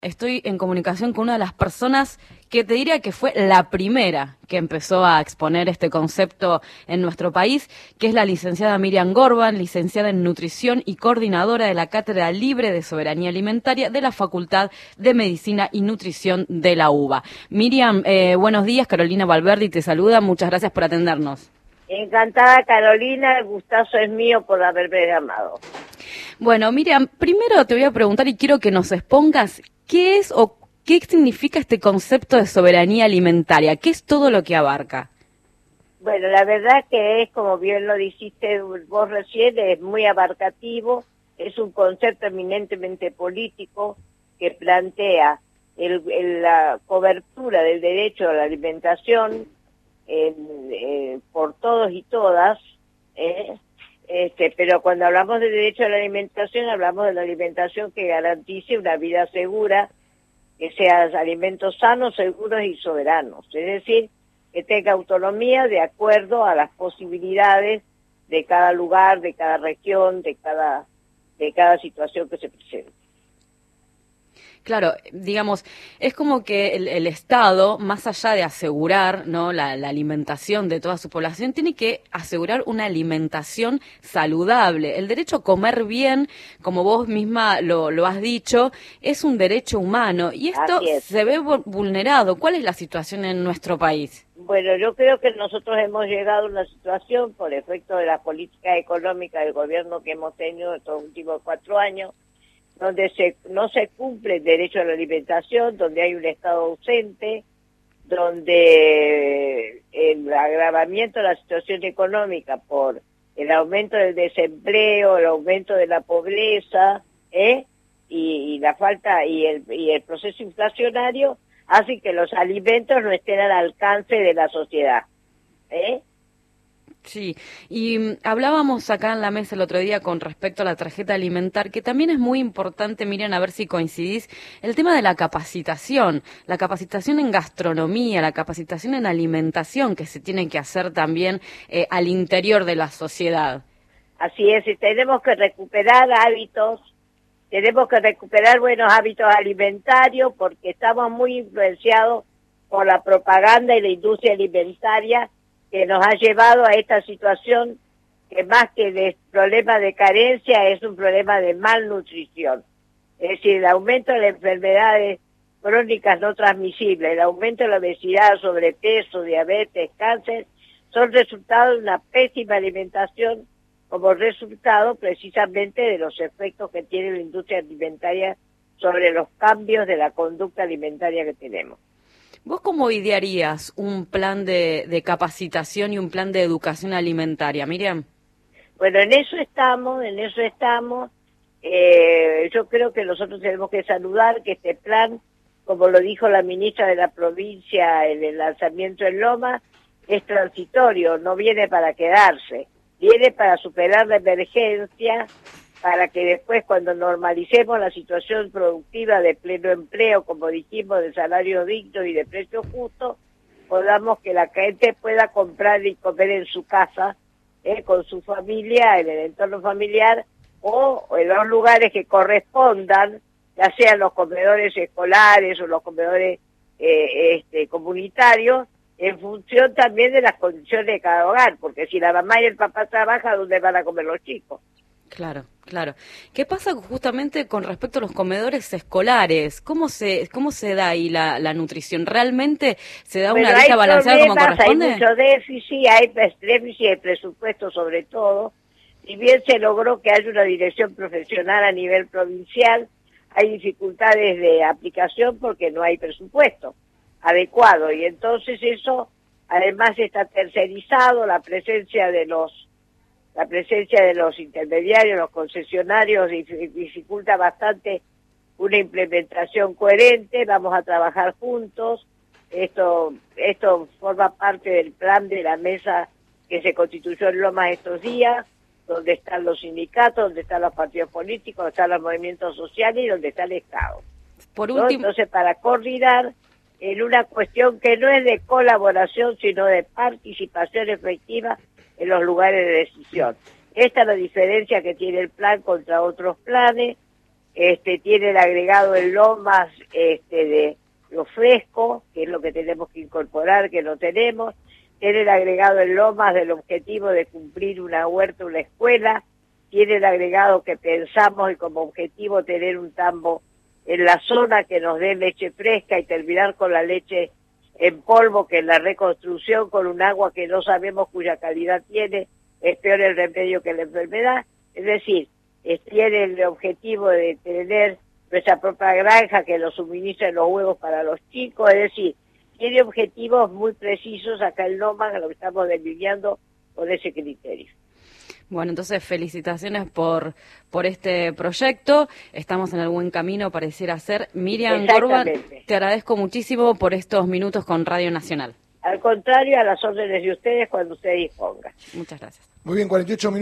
Estoy en comunicación con una de las personas que te diría que fue la primera que empezó a exponer este concepto en nuestro país, que es la licenciada Miriam Gorban, licenciada en nutrición y coordinadora de la Cátedra Libre de Soberanía Alimentaria de la Facultad de Medicina y Nutrición de la UBA. Miriam, buenos días, Carolina Valverdi te saluda, muchas gracias por atendernos. Encantada, Carolina, el gustazo es mío por haberme llamado. Bueno, Miriam, primero te voy a preguntar y quiero que nos expongas qué es o qué significa este concepto de soberanía alimentaria, qué es todo lo que abarca. Bueno, la verdad que es, como bien lo dijiste vos recién, es muy abarcativo, es un concepto eminentemente político que plantea la cobertura del derecho a la alimentación por todos y todas, pero cuando hablamos de derecho a la alimentación, hablamos de la alimentación que garantice una vida segura, que sean alimentos sanos, seguros y soberanos. Es decir, que tenga autonomía de acuerdo a las posibilidades de cada lugar, de cada región, de cada situación que se presente. Claro, digamos, es como que el Estado, más allá de asegurar, ¿no?, la alimentación de toda su población, tiene que asegurar una alimentación saludable. El derecho a comer bien, como vos misma lo has dicho, es un derecho humano y esto se ve vulnerado. ¿Cuál es la situación en nuestro país? Bueno, yo creo que nosotros hemos llegado a una situación, por efecto de la política económica del gobierno que hemos tenido estos últimos 4 años, donde no se cumple el derecho a la alimentación, donde hay un Estado ausente, donde el agravamiento de la situación económica por el aumento del desempleo, el aumento de la pobreza, y la falta y el proceso inflacionario hace que los alimentos no estén al alcance de la sociedad. Sí, y hablábamos acá en la mesa el otro día con respecto a la tarjeta alimentar, que también es muy importante, Miriam, a ver si coincidís, el tema de la capacitación en gastronomía, la capacitación en alimentación que se tiene que hacer también al interior de la sociedad. Así es, y tenemos que recuperar hábitos, tenemos que recuperar buenos hábitos alimentarios porque estamos muy influenciados por la propaganda y la industria alimentaria que nos ha llevado a esta situación que más que de problema de carencia es un problema de malnutrición. Es decir, el aumento de las enfermedades crónicas no transmisibles, el aumento de la obesidad, sobrepeso, diabetes, cáncer, son resultados de una pésima alimentación como resultado precisamente de los efectos que tiene la industria alimentaria sobre los cambios de la conducta alimentaria que tenemos. ¿Vos cómo idearías un plan de capacitación y un plan de educación alimentaria, Miriam? Bueno, en eso estamos. Yo creo que nosotros tenemos que saludar que este plan, como lo dijo la ministra de la provincia en el lanzamiento en Loma, es transitorio, no viene para quedarse, viene para superar la emergencia, para que después cuando normalicemos la situación productiva de pleno empleo, como dijimos, de salario digno y de precio justo, podamos que la gente pueda comprar y comer en su casa, con su familia, en el entorno familiar, o en los lugares que correspondan, ya sean los comedores escolares o los comedores comunitarios, en función también de las condiciones de cada hogar, porque si la mamá y el papá trabajan, ¿dónde van a comer los chicos? Claro, claro. ¿Qué pasa justamente con respecto a los comedores escolares? ¿Cómo se da ahí la nutrición? ¿Realmente se da una dieta balanceada como corresponde? Hay mucho déficit, hay déficit de presupuesto sobre todo. Si bien se logró que haya una dirección profesional a nivel provincial, hay dificultades de aplicación porque no hay presupuesto adecuado. Y entonces eso, además está tercerizado, la presencia de los intermediarios, los concesionarios, dificulta bastante una implementación coherente. Vamos a trabajar juntos. Esto forma parte del plan de la mesa que se constituyó en Lomas estos días, donde están los sindicatos, donde están los partidos políticos, donde están los movimientos sociales y donde está el Estado. Por último, entonces, para coordinar en una cuestión que no es de colaboración, sino de participación efectiva en los lugares de decisión. Esta es la diferencia que tiene el plan contra otros planes, tiene el agregado en lomas de lo fresco, que es lo que tenemos que incorporar, que no tenemos, tiene el agregado en lomas del objetivo de cumplir una huerta, una escuela, tiene el agregado que pensamos y como objetivo tener un tambo en la zona que nos dé leche fresca y terminar con la leche en polvo, que en la reconstrucción con un agua que no sabemos cuya calidad tiene, es peor el remedio que la enfermedad. Es decir, tiene el objetivo de tener nuestra propia granja que nos suministre los huevos para los chicos, es decir, tiene objetivos muy precisos acá en Lomas, lo que estamos delineando con ese criterio. Bueno, entonces felicitaciones por este proyecto. Estamos en el buen camino, pareciera ser. Miriam Gorban, te agradezco muchísimo por estos minutos con Radio Nacional. Al contrario, a las órdenes de ustedes cuando ustedes dispongan. Muchas gracias. Muy bien, 48 minutos.